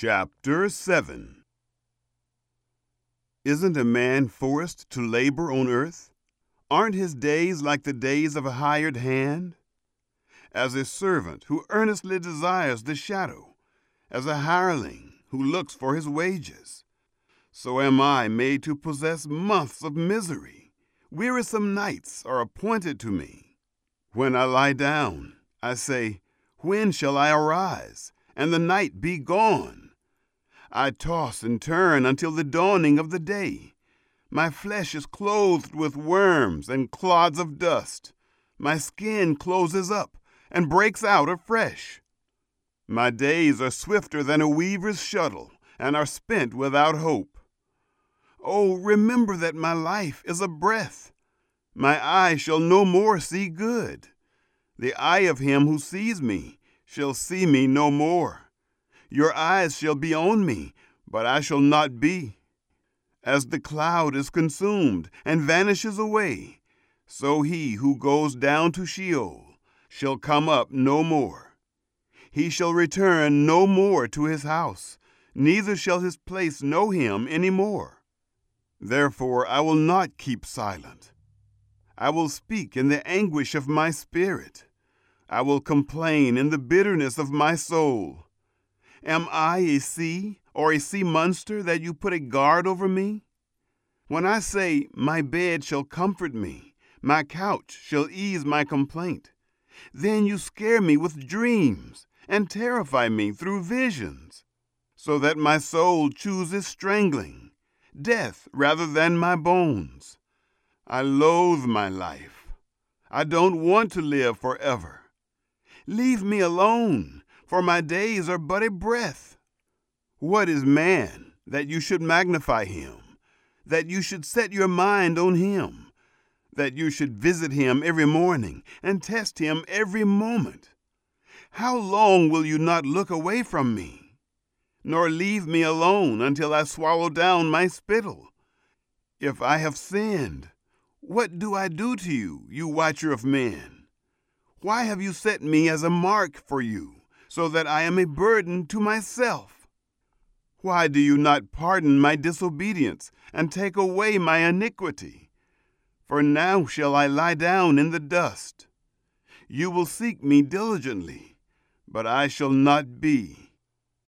Chapter 7. Isn't a man forced to labor on earth? Aren't his days like the days of a hired hand? As a servant who earnestly desires the shadow, as a hireling who looks for his wages, so am I made to possess months of misery. Wearisome nights are appointed to me. When I lie down, I say, when shall I arise, and the night be gone? I toss and turn until the dawning of the day. My flesh is clothed with worms and clods of dust. My skin closes up and breaks out afresh. My days are swifter than a weaver's shuttle and are spent without hope. Oh, remember that my life is a breath. My eye shall no more see good. The eye of him who sees me shall see me no more. Your eyes shall be on me, but I shall not be. As the cloud is consumed and vanishes away, so he who goes down to Sheol shall come up no more. He shall return no more to his house, neither shall his place know him any more. Therefore I will not keep silent. I will speak in the anguish of my spirit. I will complain in the bitterness of my soul. Am I a sea or a sea monster that you put a guard over me? When I say, my bed shall comfort me, my couch shall ease my complaint, then you scare me with dreams and terrify me through visions, so that my soul chooses strangling, death rather than my bones. I loathe my life. I don't want to live forever. Leave me alone, for my days are but a breath. What is man that you should magnify him, that you should set your mind on him, that you should visit him every morning and test him every moment? How long will you not look away from me, nor leave me alone until I swallow down my spittle? If I have sinned, what do I do to you, you watcher of men? Why have you set me as a mark for you, so that I am a burden to myself? Why do you not pardon my disobedience and take away my iniquity? For now shall I lie down in the dust. You will seek me diligently, but I shall not be.